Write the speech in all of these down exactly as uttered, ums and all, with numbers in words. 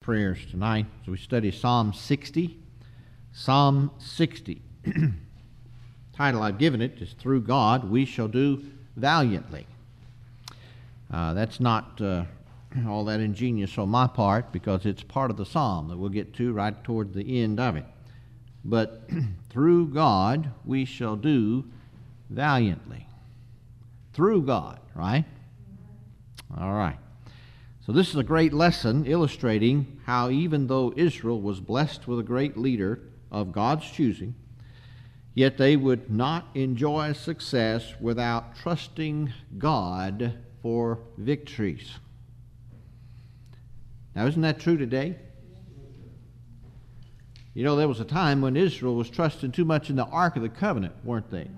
prayers tonight as we study Psalm sixty. Psalm sixty. Title I've given it is Through God We Shall Do Valiantly. Uh, that's not uh, all that ingenious on my part, because it's part of the psalm that we'll get to right toward the end of it. But through God we shall do valiantly. Through God, right? All right. So this is a great lesson illustrating how even though Israel was blessed with a great leader of God's choosing, yet they would not enjoy success without trusting God for victories. Now, isn't that true today? You know, there was a time when Israel was trusting too much in the Ark of the Covenant, weren't they?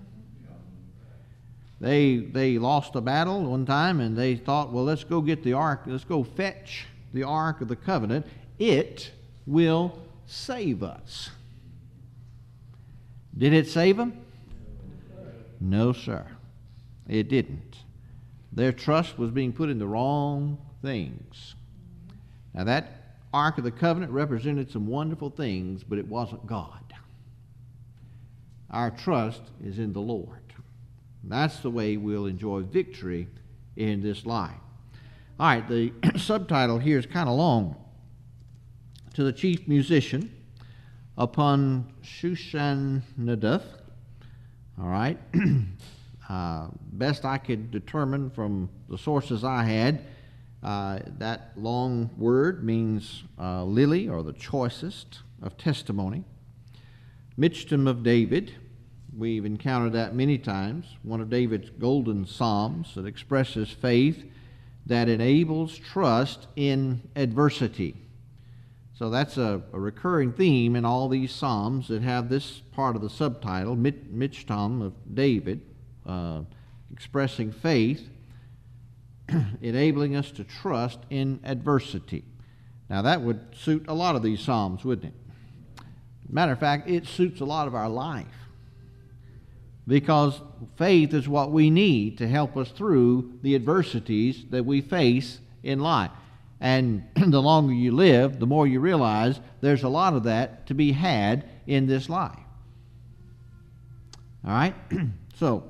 They they lost a battle one time, and they thought, well, let's go get the Ark. Let's go fetch the Ark of the Covenant. It will save us. Did it save them? No, sir. It didn't. Their trust was being put in the wrong things. Now, that Ark of the Covenant represented some wonderful things, but it wasn't God. Our trust is in the Lord. That's the way we'll enjoy victory in this life. All right, the subtitle here is kind of long. To the chief musician, upon Shushan-Naduth. All right. uh, best I could determine from the sources I had, uh, that long word means uh, lily, or the choicest of testimony. Michtam of David. We've encountered that many times. One of David's golden psalms that expresses faith that enables trust in adversity. So that's a, a recurring theme in all these psalms that have this part of the subtitle, Michtam of David, uh, expressing faith, enabling us to trust in adversity. Now that would suit a lot of these psalms, wouldn't it? Matter of fact, it suits a lot of our life, because faith is what we need to help us through the adversities that we face in life. And the longer you live, the more you realize there's a lot of that to be had in this life. All right? So,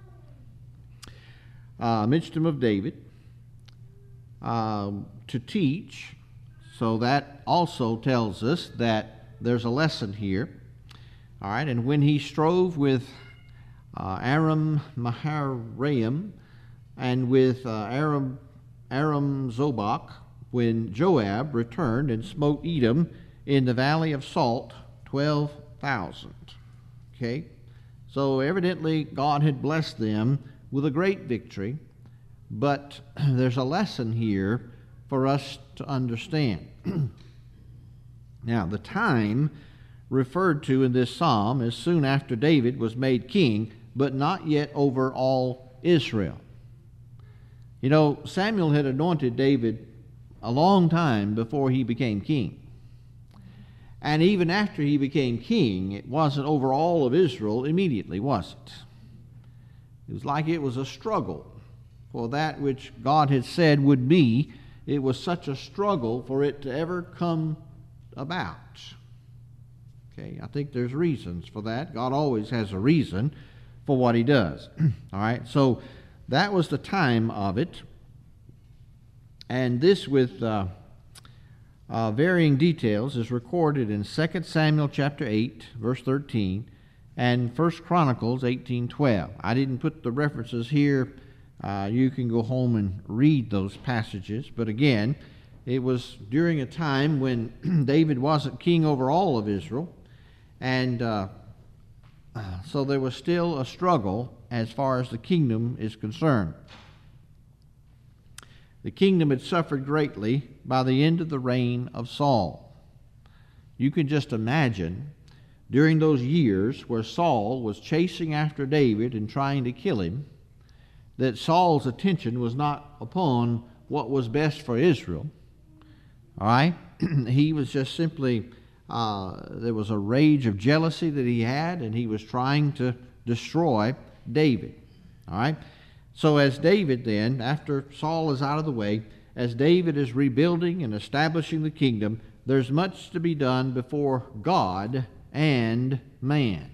uh, Michtam of David, uh, to teach. So that also tells us that there's a lesson here. All right? And when he strove with Uh, Aram Maharaim and with uh, Aram, Aram Zobach, when Joab returned and smote Edom in the valley of Salt, twelve thousand. Okay? So evidently God had blessed them with a great victory, but there's a lesson here for us to understand. Now, the time referred to in this psalm is soon after David was made king, but not yet over all Israel. You know, Samuel had anointed David a long time before he became king. And even after he became king, it wasn't over all of Israel immediately, was it? It was like it was a struggle for that which God had said would be. It was such a struggle for it to ever come about. Okay, I think there's reasons for that. God always has a reason for what he does. All right, so that was the time of it. And this, with uh, uh, varying details, is recorded in Second Samuel chapter eight, verse thirteen, and First Chronicles eighteen twelve. I didn't put the references here. Uh, you can go home and read those passages. But again, it was during a time when David wasn't king over all of Israel, and uh, so there was still a struggle as far as the kingdom is concerned. The kingdom had suffered greatly by the end of the reign of Saul. You can just imagine during those years where Saul was chasing after David and trying to kill him, that Saul's attention was not upon what was best for Israel. All right? He was just simply, uh, there was a rage of jealousy that he had, and he was trying to destroy David. All right? So as David then, after Saul is out of the way, as David is rebuilding and establishing the kingdom, there's much to be done before God and man.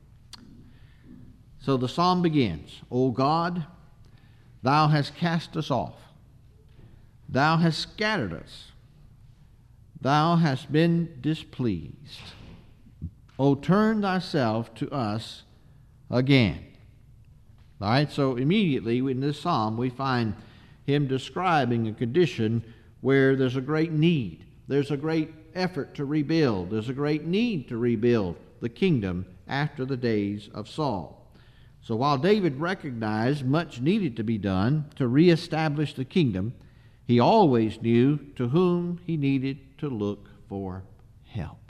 So the psalm begins, O God, thou hast cast us off. Thou hast scattered us. Thou hast been displeased. O turn thyself to us again. All right, so immediately in this psalm we find him describing a condition where there's a great need. There's a great effort to rebuild. There's a great need to rebuild the kingdom after the days of Saul. So while David recognized much needed to be done to reestablish the kingdom, he always knew to whom he needed to look for help.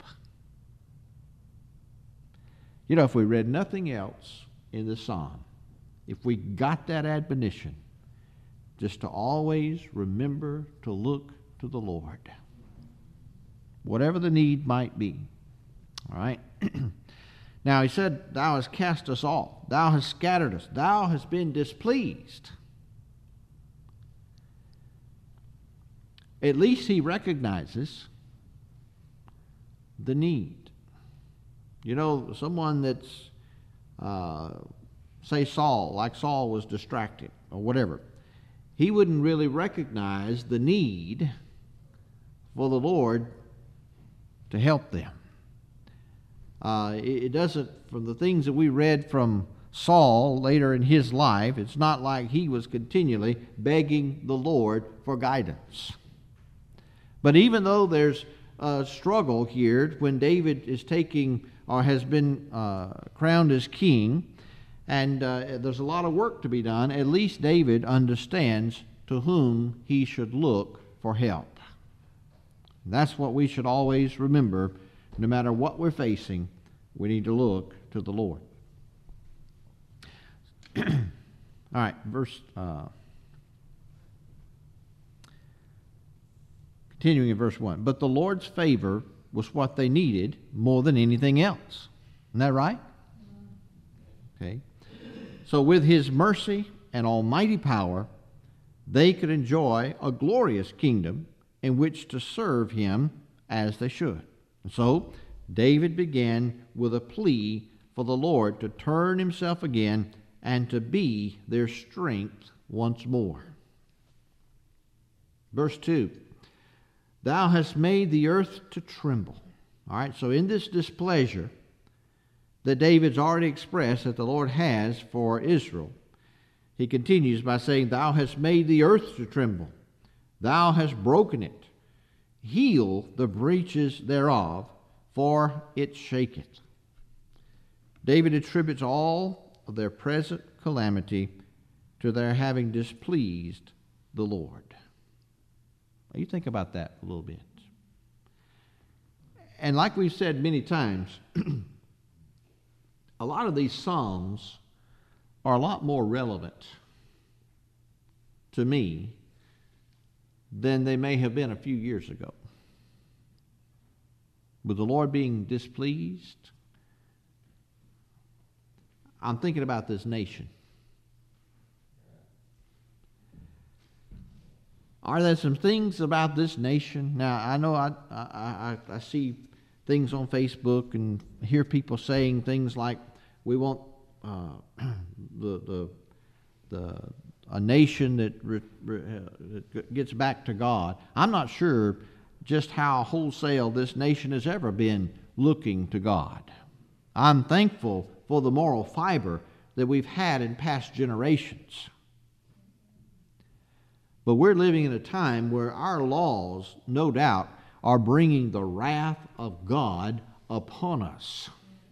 You know, if we read nothing else in the psalm, if we got that admonition, just to always remember to look to the Lord, whatever the need might be. All right? Now he said, thou hast cast us off. Thou hast scattered us. Thou hast been displeased. At least he recognizes the need. You know, someone that's, uh, say Saul, like Saul was distracted or whatever, he wouldn't really recognize the need for the Lord to help them. Uh, it, it doesn't, from the things that we read from Saul later in his life, it's not like he was continually begging the Lord for guidance. But even though there's a struggle here when David is taking or has been uh, crowned as king, and uh, there's a lot of work to be done, at least David understands to whom he should look for help. That's what we should always remember. No matter what we're facing, we need to look to the Lord. All right, verse... Uh, Continuing in verse one, but the Lord's favor was what they needed more than anything else. Isn't that right? Okay. So with his mercy and almighty power, they could enjoy a glorious kingdom in which to serve him as they should. And so David began with a plea for the Lord to turn himself again and to be their strength once more. Verse two, thou hast made the earth to tremble. All right, so in this displeasure that David's already expressed that the Lord has for Israel, he continues by saying, thou hast made the earth to tremble. Thou hast broken it. Heal the breaches thereof, for it shaketh. David attributes all of their present calamity to their having displeased the Lord. You think about that a little bit. And like we've said many times, a lot of these Psalms are a lot more relevant to me than they may have been a few years ago. With the Lord being displeased, I'm thinking about this nation. Are there some things about this nation? Now, I know I, I, I, I see things on Facebook and hear people saying things like, we want uh, the, the, the, a nation that, re, re, that gets back to God. I'm not sure just how wholesale this nation has ever been looking to God. I'm thankful for the moral fiber that we've had in past generations. But we're living in a time where our laws, no doubt, are bringing the wrath of God upon us.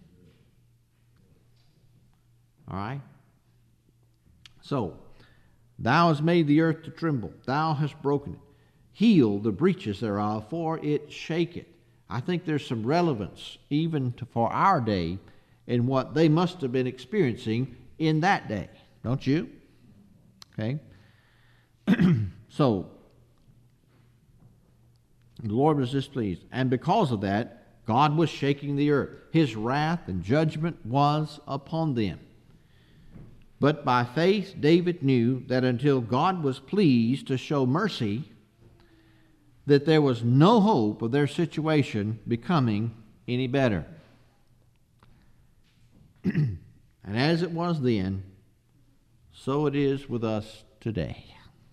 All right? So, thou hast made the earth to tremble. Thou hast broken it. Heal the breaches thereof, for it shaketh. I think there's some relevance even to, for our day in what they must have been experiencing in that day. Don't you? Okay? So, the Lord was displeased, and because of that, God was shaking the earth. His wrath and judgment was upon them. But by faith, David knew that until God was pleased to show mercy, that there was no hope of their situation becoming any better. And as it was then, so it is with us today.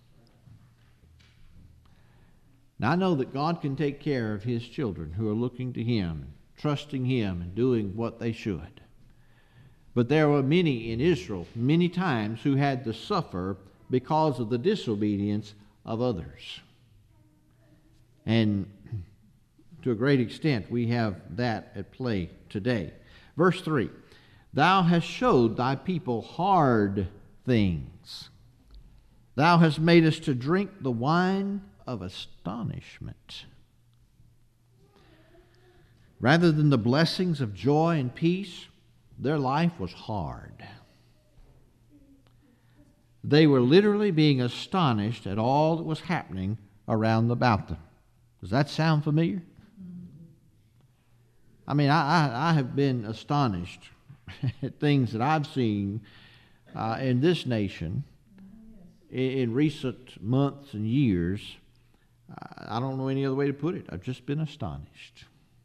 Now, I know that God can take care of His children who are looking to Him, trusting Him, and doing what they should. But there were many in Israel, many times, who had to suffer because of the disobedience of others. And to a great extent, we have that at play today. Verse three, Thou hast showed Thy people hard things. Thou hast made us to drink the wine of astonishment. Rather than the blessings of joy and peace, their life was hard. They were literally being astonished at all that was happening around about them. Does that sound familiar? I mean, I, I, I have been astonished at things that I've seen uh, in this nation in, in recent months and years. I don't know any other way to put it. I've just been astonished.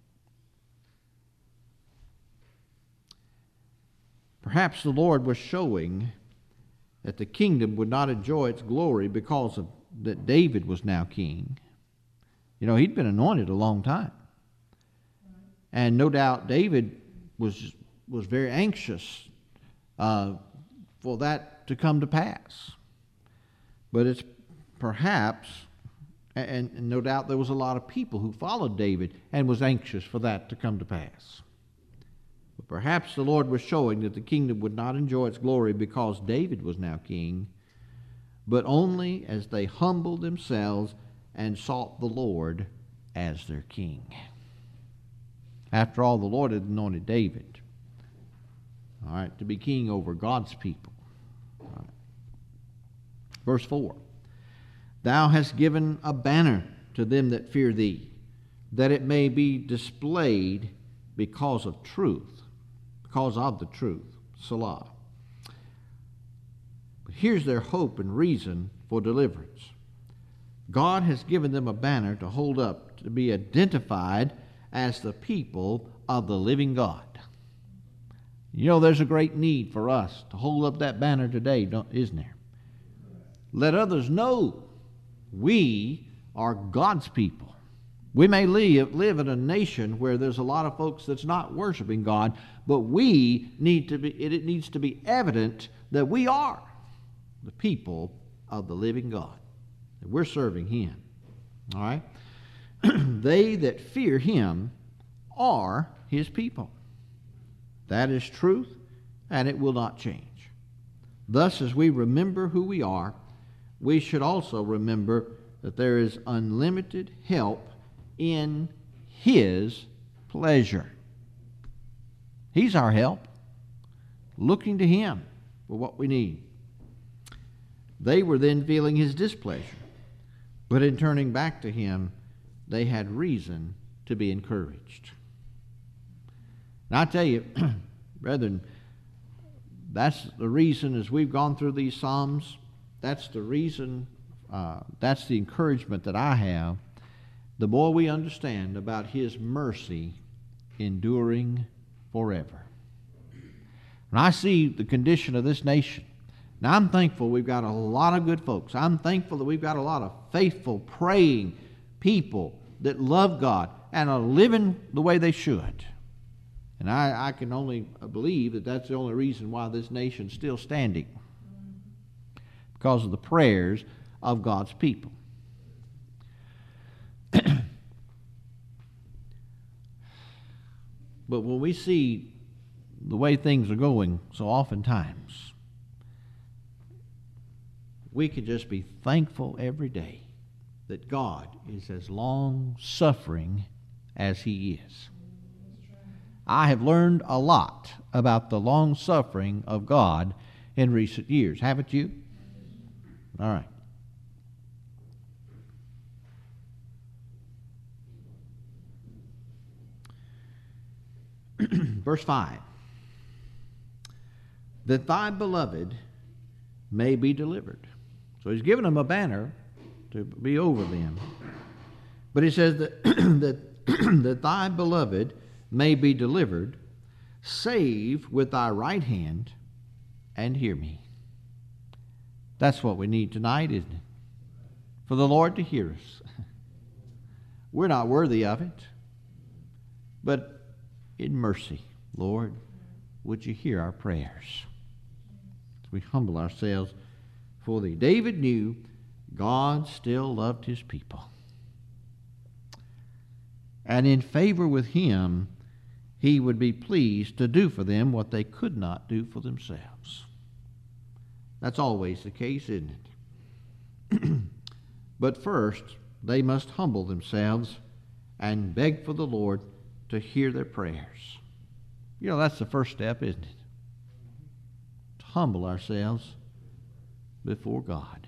Perhaps the Lord was showing that the kingdom would not enjoy its glory because of that David was now king. You know, he'd been anointed a long time. And no doubt David was was very anxious uh, for that to come to pass. But it's perhaps, and, and no doubt there was a lot of people who followed David and was anxious for that to come to pass. But perhaps the Lord was showing that the kingdom would not enjoy its glory because David was now king, but only as they humbled themselves and sought the Lord as their king. After all, the Lord had anointed David, all right, to be king over God's people. All right. Verse four, Thou hast given a banner to them that fear Thee, that it may be displayed because of truth, because of the truth. Selah. But here's their hope and reason for deliverance. God has given them a banner to hold up, to be identified as the people of the living God. You know, there's a great need for us to hold up that banner today, don't, isn't there? Let others know we are God's people. We may live, live in a nation where there's a lot of folks that's not worshiping God, but we need to be, it, it needs to be evident that we are the people of the living God, that we're serving Him. All right? They that fear Him are His people. That is truth, and it will not change. Thus, as we remember who we are, we should also remember that there is unlimited help in His pleasure. He's our help, looking to Him for what we need. They were then feeling His displeasure, but in turning back to Him, they had reason to be encouraged. And I tell you, brethren, that's the reason as we've gone through these Psalms, that's the reason, uh, that's the encouragement that I have. The more we understand about His mercy enduring forever. When I see the condition of this nation, now I'm thankful we've got a lot of good folks. I'm thankful that we've got a lot of faithful, praying people that love God and are living the way they should. And I, I can only believe that that's the only reason why this nation's still standing. Because of the prayers of God's people. But when we see the way things are going, so oftentimes, we can just be thankful every day that God is as long-suffering as He is. I have learned a lot about the long-suffering of God in recent years. Haven't you? All right. Verse five. That thy beloved may be delivered. So He's given them a banner to be over them. But he says that, that, that thy beloved may be delivered, save with thy right hand and hear me. That's what we need tonight, isn't it? For the Lord to hear us. We're not worthy of it, but in mercy, Lord, would you hear our prayers? As we humble ourselves for thee. David knew God still loved his people. And in favor with him, he would be pleased to do for them what they could not do for themselves. That's always the case, isn't it? But first, they must humble themselves and beg for the Lord to hear their prayers. You know, that's the first step, isn't it? To humble ourselves before God.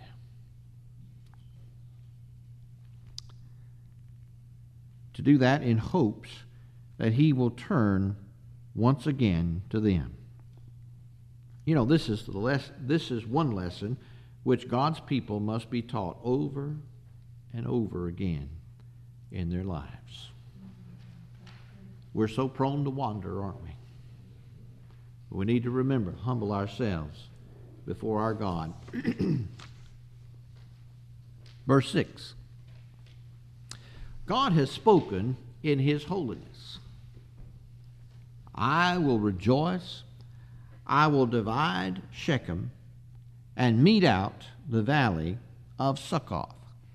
To do that in hopes that he will turn once again to them. You know, this is the les- this is one lesson which God's people must be taught over and over again in their lives. We're so prone to wander, aren't we? We need to remember, humble ourselves before our God. Verse six. God has spoken in his holiness. I will rejoice, I will divide Shechem and mete out the valley of Succoth.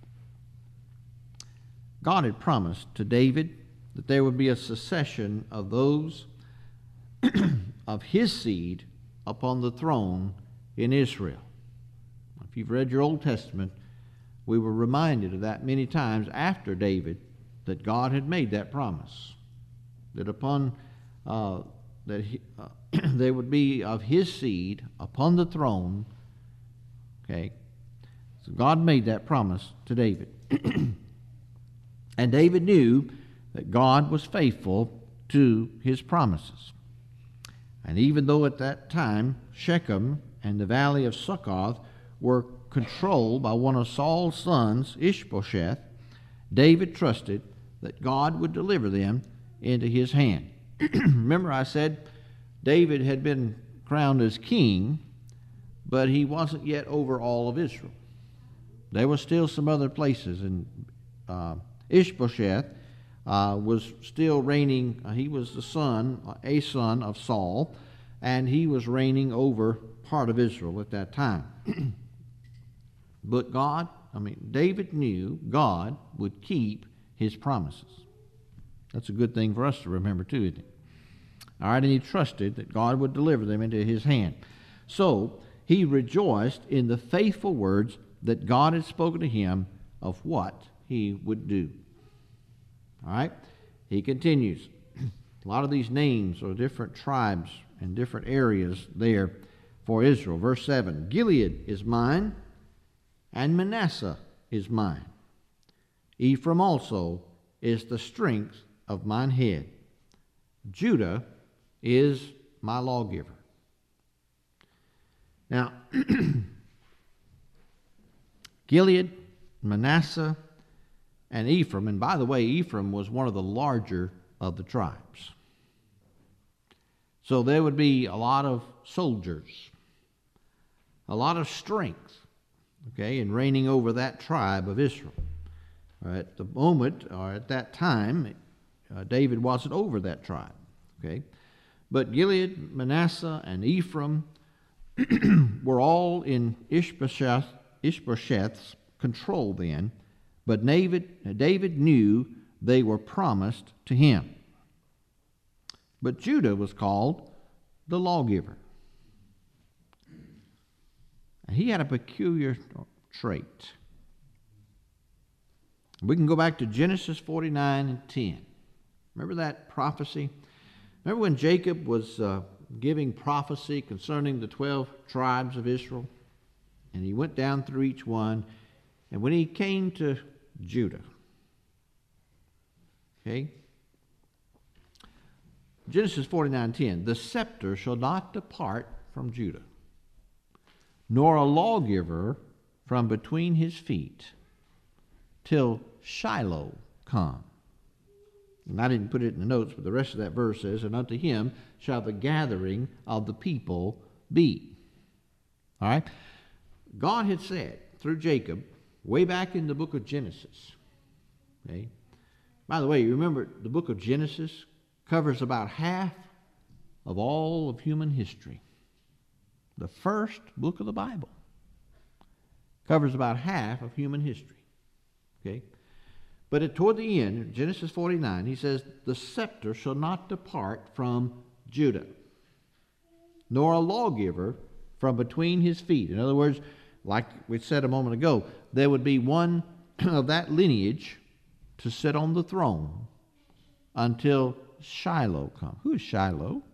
God had promised to David that there would be a succession of those of his seed upon the throne in Israel. If you've read your Old Testament, we were reminded of that many times after David, that God had made that promise, that upon uh, that he, uh, they would be of his seed upon the throne. Okay, so God made that promise to David. And David knew that God was faithful to his promises. And even though at that time Shechem and the valley of Succoth were controlled by one of Saul's sons, Ishbosheth, David trusted that God would deliver them into his hand. Remember, I said David had been crowned as king, but he wasn't yet over all of Israel. There were still some other places, and uh, Ishbosheth uh, was still reigning. Uh, he was the son, uh, a son of Saul, and he was reigning over part of Israel at that time. But God, I mean, David knew God would keep his promises. That's a good thing for us to remember too, isn't it? All right, and he trusted that God would deliver them into his hand. So he rejoiced in the faithful words that God had spoken to him of what he would do. All right, he continues. A lot of these names are different tribes and different areas there for Israel. Verse seven, Gilead is mine, and Manasseh is mine. Ephraim also is the strength of mine head. Judah is my lawgiver. Now, Gilead, Manasseh, and Ephraim, and by the way, Ephraim was one of the larger of the tribes. So there would be a lot of soldiers, a lot of strength, okay, in reigning over that tribe of Israel. At the moment, or at that time, uh, David wasn't over that tribe, okay? But Gilead, Manasseh, and Ephraim were all in Ishbosheth, Ishbosheth's control then, but David, David knew they were promised to him. But Judah was called the lawgiver. And he had a peculiar trait. We can go back to Genesis forty-nine and ten. Remember that prophecy? Remember when Jacob was uh, giving prophecy concerning the twelve tribes of Israel? And he went down through each one. And when he came to Judah, okay, Genesis forty-nine ten, the scepter shall not depart from Judah, nor a lawgiver from between his feet, till Shiloh come. And I didn't put it in the notes, but the rest of that verse says, and unto him shall the gathering of the people be. All right? God had said through Jacob, way back in the book of Genesis. Okay? By the way, you remember the book of Genesis covers about half of all of human history. The first book of the Bible covers about half of human history. Okay? But at, toward the end, Genesis forty-nine, he says, the scepter shall not depart from Judah, nor a lawgiver from between his feet. In other words, like we said a moment ago, there would be one of that lineage to sit on the throne until Shiloh comes. Who is Shiloh?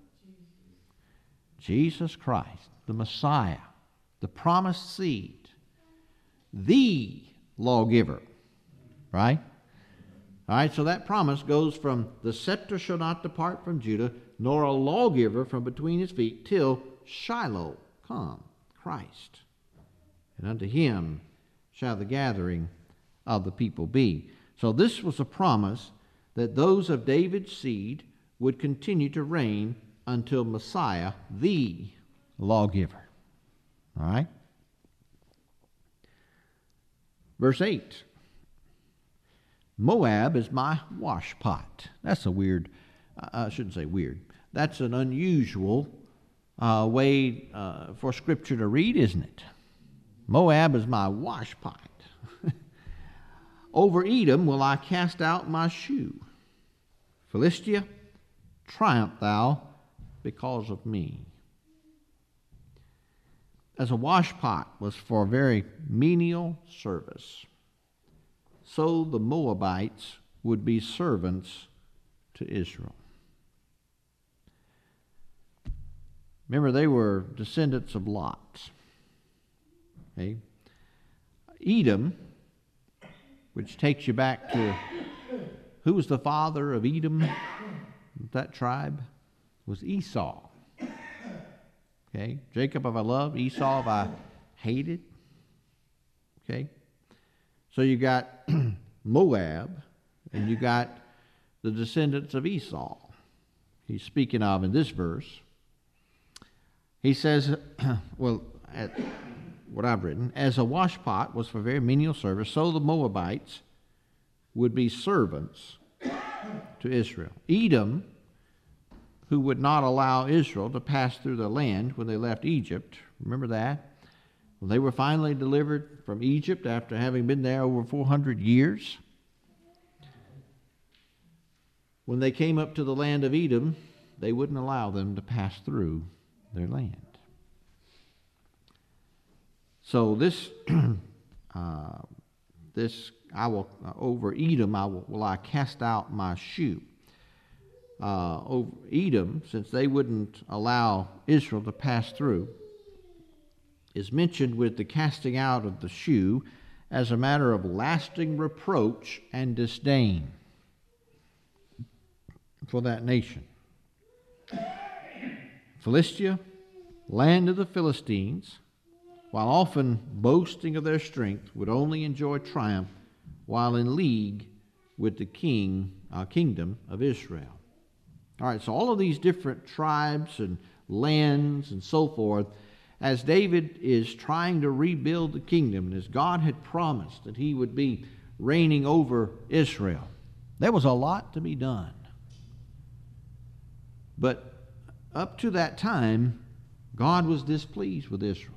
Jesus Christ, the Messiah, the promised seed, the lawgiver. Right? All right, so that promise goes from the scepter shall not depart from Judah, nor a lawgiver from between his feet, till Shiloh come, Christ. And unto him shall the gathering of the people be. So this was a promise that those of David's seed would continue to reign until Messiah, the lawgiver. All right? Verse eight. Moab is my washpot. That's a weird, I shouldn't say weird. That's an unusual uh, way uh, for Scripture to read, isn't it? Moab is my washpot. Over Edom will I cast out my shoe. Philistia, triumph thou because of me. As a washpot was for very menial service, so the Moabites would be servants to Israel. Remember, they were descendants of Lot. Okay? Edom, which takes you back to who was the father of Edom, that tribe, was Esau. Okay? Jacob have I loved, Esau have I hated. Okay? So you got Moab, and you got the descendants of Esau. He's speaking of in this verse. He says, well, at what I've written, as a washpot was for very menial service, so the Moabites would be servants to Israel. Edom, who would not allow Israel to pass through the land when they left Egypt, remember that? Well, they were finally delivered from Egypt after having been there over four hundred years. When they came up to the land of Edom, they wouldn't allow them to pass through their land. So this, uh, this I will uh, over Edom I will, will I cast out my shoe. Uh, over Edom, since they wouldn't allow Israel to pass through, is mentioned with the casting out of the shoe as a matter of lasting reproach and disdain for that nation. Philistia, land of the Philistines, while often boasting of their strength, would only enjoy triumph while in league with the king, uh, kingdom of Israel. All right, so all of these different tribes and lands and so forth, as David is trying to rebuild the kingdom, and as God had promised that he would be reigning over Israel, there was a lot to be done. But up to that time, God was displeased with Israel.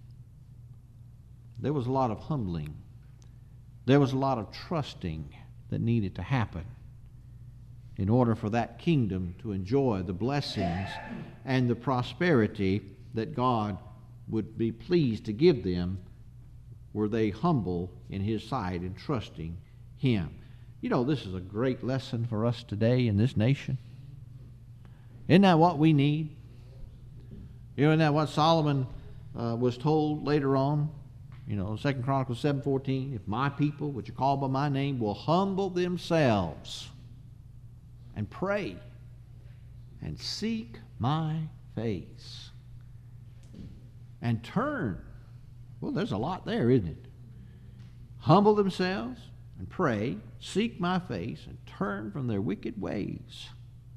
There was a lot of humbling. There was a lot of trusting that needed to happen in order for that kingdom to enjoy the blessings and the prosperity that God would be pleased to give them were they humble in his sight and trusting him. You know, this is a great lesson for us today in this nation. Isn't that what we need? You know, isn't that what Solomon uh, was told later on? You know, Second Chronicles seven fourteen, if my people, which are called by my name, will humble themselves and pray and seek my face and turn. Well, there's a lot there, isn't it? Humble themselves and pray, seek my face, and turn from their wicked ways.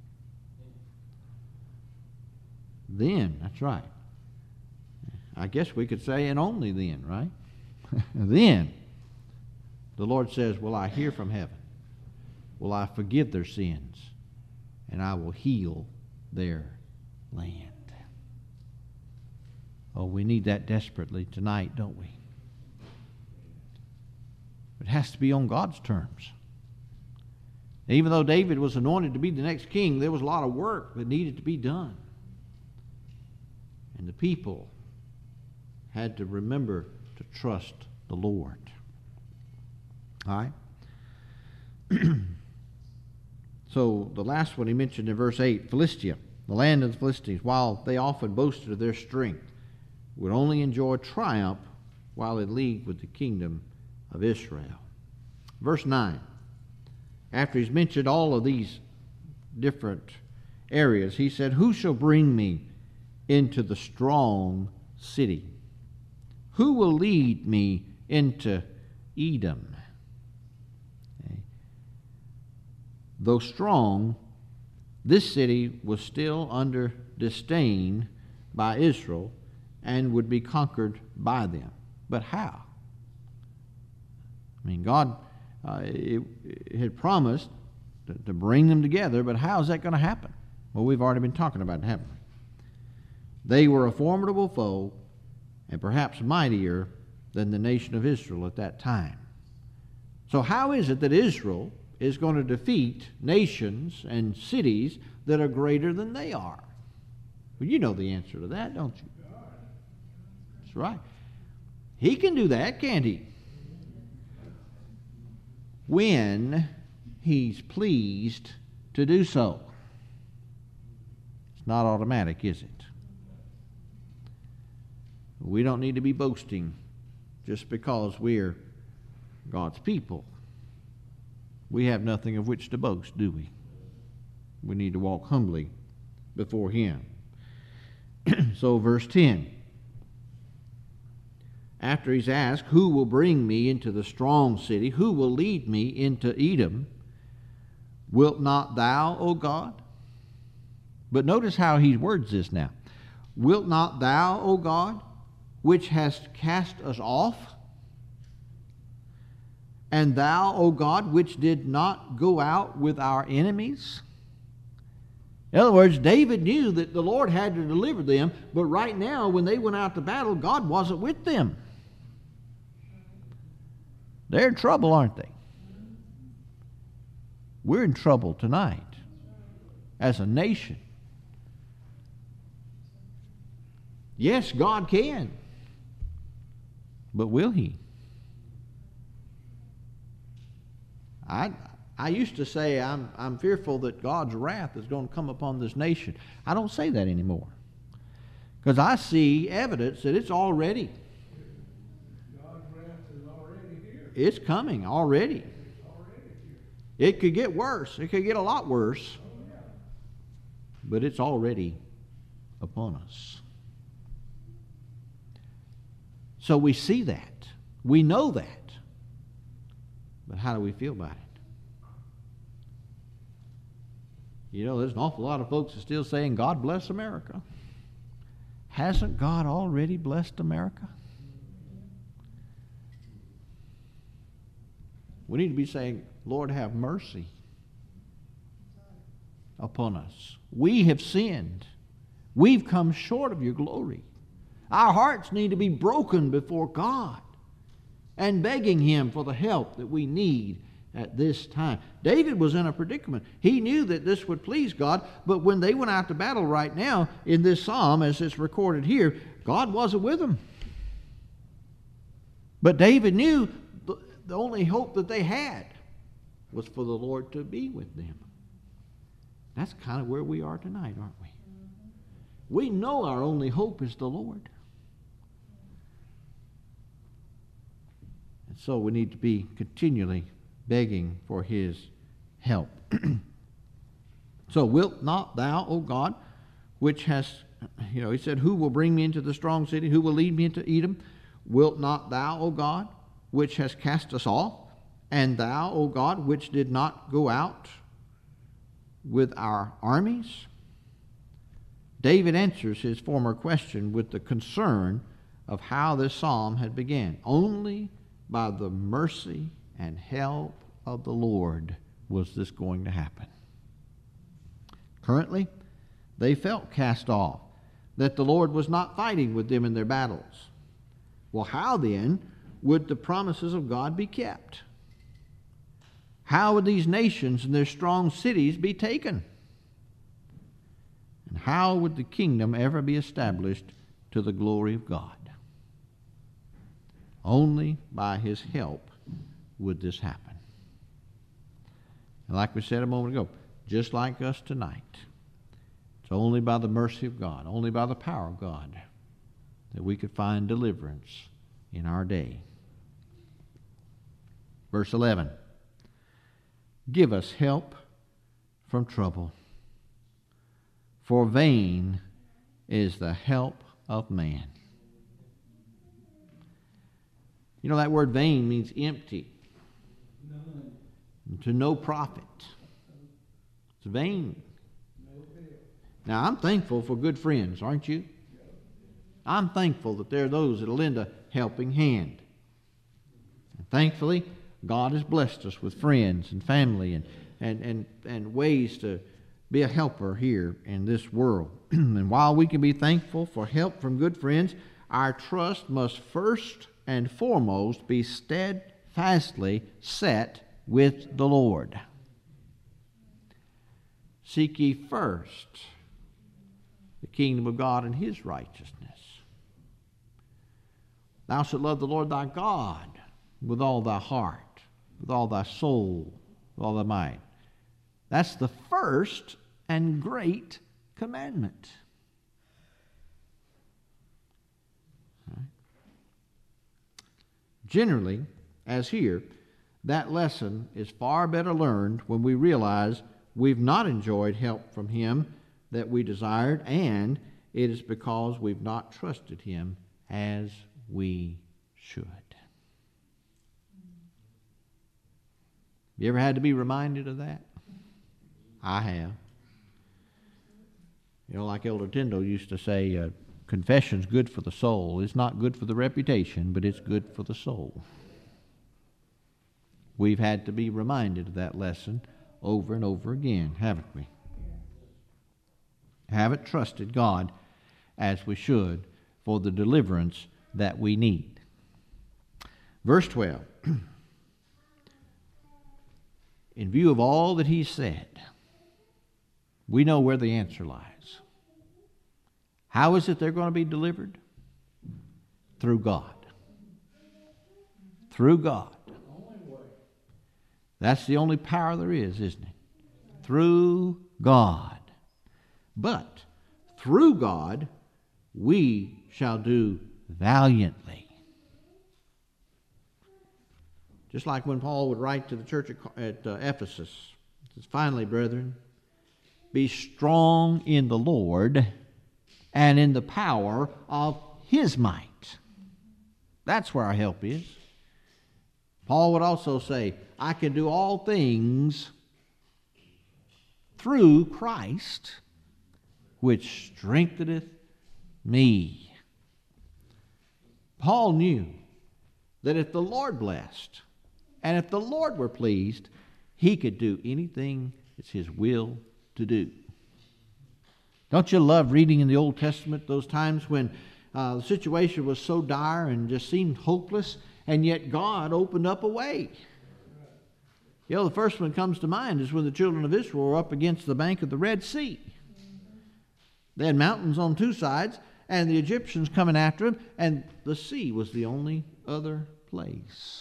Then, that's right. I guess we could say, and only then, right? Then, the Lord says, will I hear from heaven? Will I forgive their sins? And I will heal their land. Oh, we need that desperately tonight, don't we? It has to be on God's terms. Even though David was anointed to be the next king, there was a lot of work that needed to be done. And the people had to remember to trust the Lord. All right? So the last one he mentioned in verse eight, Philistia, the land of the Philistines, while they often boasted of their strength, would only enjoy triumph while in league with the kingdom of Israel. Verse nine, after he's mentioned all of these different areas, he said, who shall bring me into the strong city? Who will lead me into Edom? Okay. Though strong, this city was still under disdain by Israel and would be conquered by them. But how? I mean, God uh, it, it had promised to, to bring them together, but how is that going to happen? Well, we've already been talking about it, haven't we? They were a formidable foe and perhaps mightier than the nation of Israel at that time. So how is it that Israel is going to defeat nations and cities that are greater than they are? Well, you know the answer to that, don't you? That's right. He can do that, can't he? When he's pleased to do so. It's not automatic, is it? We don't need to be boasting just because we're God's people. We have nothing of which to boast, do we? We need to walk humbly before Him. So verse ten. After he's asked, who will bring me into the strong city? Who will lead me into Edom? Wilt not thou, O God? But notice how he words this now. Wilt not thou, O God, which hast cast us off? And thou, O God, which did not go out with our enemies? In other words, David knew that the Lord had to deliver them, but right now, when they went out to battle, God wasn't with them. They're in trouble, aren't they? We're in trouble tonight as a nation. Yes, God can. But will He? I I used to say I'm I'm fearful that God's wrath is going to come upon this nation. I don't say that anymore. Because I see evidence that it's already. God's wrath is already here. It's coming already. It's already here. It could get worse. It could get a lot worse. Oh, yeah. But it's already upon us. So we see that. We know that. But how do we feel about it? You know, there's an awful lot of folks that are still saying, God bless America. Hasn't God already blessed America? We need to be saying, Lord, have mercy upon us. We have sinned. We've come short of your glory. Our hearts need to be broken before God and begging Him for the help that we need at this time. David was in a predicament. He knew that this would please God, but when they went out to battle right now, in this psalm, as it's recorded here, God wasn't with them. But David knew the, the only hope that they had was for the Lord to be with them. That's kind of where we are tonight, aren't we? We know our only hope is the Lord. And so we need to be continually begging for His help. So, wilt not thou, O God, which hast, you know, he said, who will bring me into the strong city? Who will lead me into Edom? Wilt not thou, O God, which hast cast us off? And thou, O God, which did not go out with our armies? David answers his former question with the concern of how this psalm had begun. Only by the mercy and help of the Lord was this going to happen. Currently, they felt cast off, that the Lord was not fighting with them in their battles. Well, how then would the promises of God be kept? How would these nations and their strong cities be taken? And how would the kingdom ever be established to the glory of God? Only by his help would this happen. And like we said a moment ago, just like us tonight, it's only by the mercy of God, only by the power of God, that we could find deliverance in our day. Verse eleven. Give us help from trouble, for vain is the help of man. You know, that word vain means empty, to no profit. It's vain. Now, I'm thankful for good friends, aren't you? I'm thankful that there are those that will lend a helping hand. And thankfully, God has blessed us with friends and family and, and, and, and ways to be a helper here in this world. And while we can be thankful for help from good friends, our trust must first and foremost be steadfastly set with the Lord. Seek ye first the kingdom of God and his righteousness. Thou shalt love the Lord thy God with all thy heart, with all thy soul, with all thy might. That's the first and great commandment. Right. Generally, as here, that lesson is far better learned when we realize we've not enjoyed help from him that we desired, and it is because we've not trusted him as we should. You ever had to be reminded of that? I have. You know, like Elder Tyndall used to say, uh, confession's good for the soul. It's not good for the reputation, but it's good for the soul. We've had to be reminded of that lesson over and over again, haven't we? Haven't trusted God as we should for the deliverance that we need. Verse twelve. In view of all that he said, we know where the answer lies. How is it they're going to be delivered? Through God. Through God. That's the only power there is, isn't it? Through God. But through God, we shall do valiantly. Just like when Paul would write to the church at uh, Ephesus. He says, finally, brethren, be strong in the Lord and in the power of his might. That's where our help is. Paul would also say, I can do all things through Christ, which strengtheneth me. Paul knew that if the Lord blessed, and if the Lord were pleased, he could do anything it's his will to do. Don't you love reading in the Old Testament those times when uh, the situation was so dire and just seemed hopeless, and yet God opened up a way? You know, the first one that comes to mind is when the children of Israel were up against the bank of the Red Sea. They had mountains on two sides, and the Egyptians coming after them, and the sea was the only other place.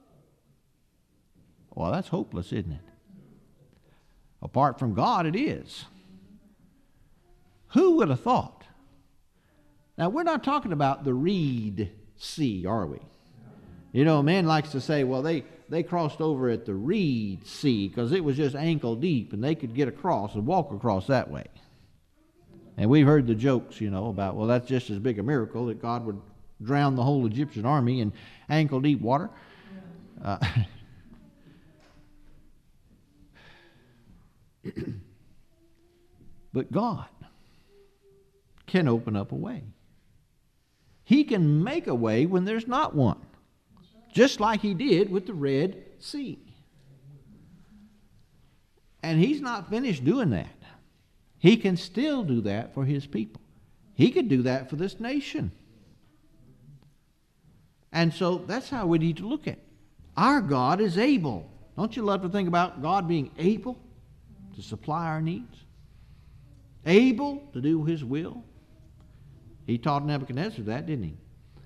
Well, that's hopeless, isn't it? Apart from God, it is. Who would have thought? Now, we're not talking about the Reed Sea, are we? You know, a man likes to say, well, they, they crossed over at the Reed Sea because it was just ankle deep and they could get across and walk across that way. And we've heard the jokes, you know, about, well, that's just as big a miracle that God would drown the whole Egyptian army in ankle deep water. Uh, But God can open up a way. He can make a way when there's not one, just like he did with the Red Sea. And he's not finished doing that. He can still do that for his people. He could do that for this nation. And so that's how we need to look at it. Our God is able. Don't you love to think about God being able to supply our needs? Able to do his will? He taught Nebuchadnezzar that, didn't he?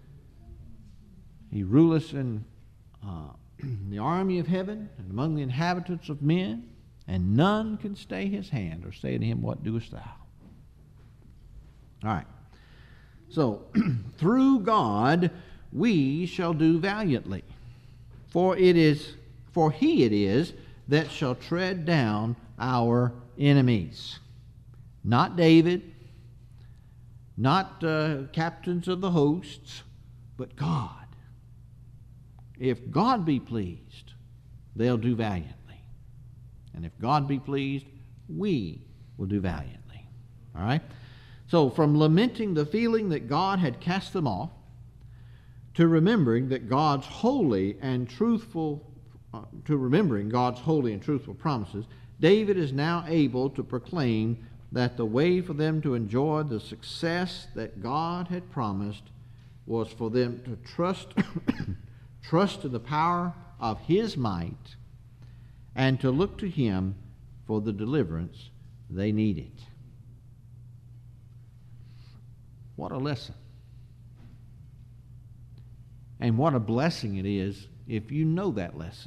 He ruleth in uh, the army of heaven and among the inhabitants of men, and none can stay his hand or say to him, what doest thou? All right. So, through God we shall do valiantly. For it is, for he it is that shall tread down our enemies. Not David, not uh, captains of the hosts, but God. If God be pleased, they'll do valiantly. And if God be pleased, we will do valiantly. All right? So from lamenting the feeling that God had cast them off, to remembering that God's holy and truthful, uh, to remembering God's holy and truthful promises, David is now able to proclaim that the way for them to enjoy the success that God had promised was for them to trust, trust in the power of his might and to look to him for the deliverance they needed. What a lesson. And what a blessing it is if you know that lesson.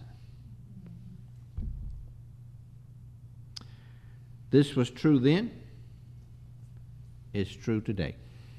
This was true then. It's true today.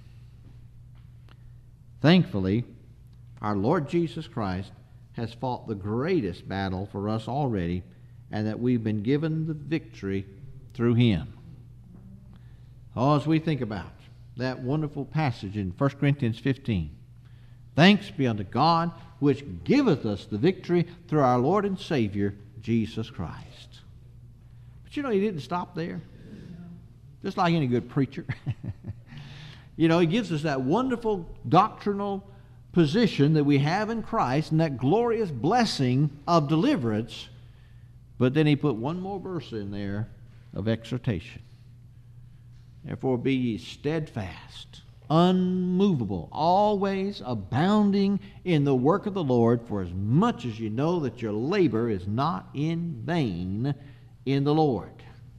Thankfully, our Lord Jesus Christ has fought the greatest battle for us already, and that we've been given the victory through him. Oh, as we think about that wonderful passage in First Corinthians fifteen, thanks be unto God, which giveth us the victory through our Lord and Savior, Jesus Christ. But you know, he didn't stop there. Just like any good preacher. You know, he gives us that wonderful doctrinal position that we have in Christ and that glorious blessing of deliverance. But then he put one more verse in there of exhortation. Therefore be ye steadfast, unmovable, always abounding in the work of the Lord, for as much as you know that your labor is not in vain in the Lord.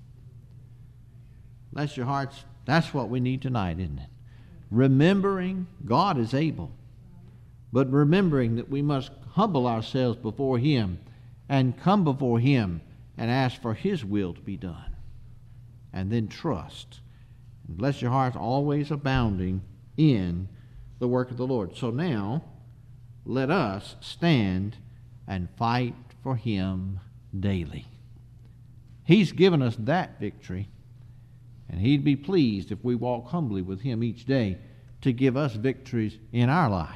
Bless your hearts. That's what we need tonight, isn't it? Remembering God is able, but remembering that we must humble ourselves before him and come before him and ask for his will to be done. And then trust. And bless your hearts, always abounding in the work of the Lord. So now, let us stand and fight for him daily. He's given us that victory, and he'd be pleased if we walk humbly with him each day to give us victories in our life.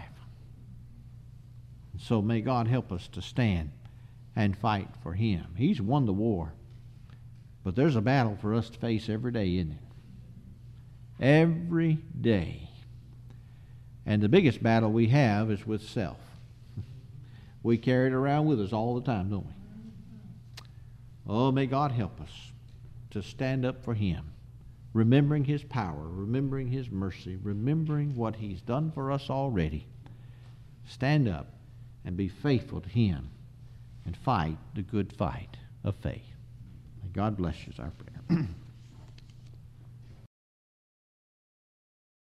So may God help us to stand and fight for him. He's won the war, but there's a battle for us to face every day, isn't it? Every day. And the biggest battle we have is with self. We carry it around with us all the time, don't we? Oh, may God help us to stand up for him, remembering his power, remembering his mercy, remembering what he's done for us already. Stand up and be faithful to him and fight the good fight of faith. May God bless you is our prayer.